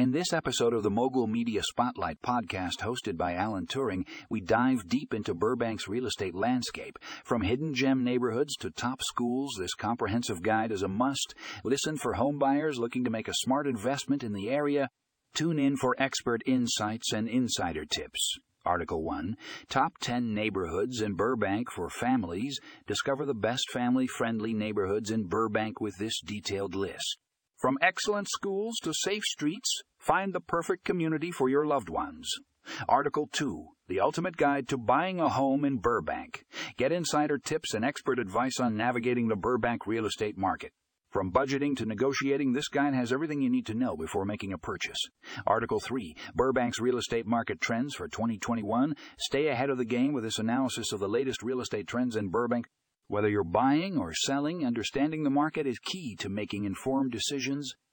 In this episode of the Mogul Media Spotlight podcast hosted by Alan Turing, we dive deep into Burbank's real estate landscape. From hidden gem neighborhoods to top schools, this comprehensive guide is a must. Listen for homebuyers looking to make a smart investment in the area. Tune in for expert insights and insider tips. Article 1, Top 10 Neighborhoods in Burbank for Families. Discover the best family-friendly neighborhoods in Burbank with this detailed list. From excellent schools to safe streets, find the perfect community for your loved ones. Article 2, The Ultimate Guide to Buying a Home in Burbank. Get insider tips and expert advice on navigating the Burbank real estate market. From budgeting to negotiating, this guide has everything you need to know before making a purchase. Article 3, Burbank's real estate market trends for 2021. Stay ahead of the game with this analysis of the latest real estate trends in Burbank. Whether you're buying or selling, understanding the market is key to making informed decisions.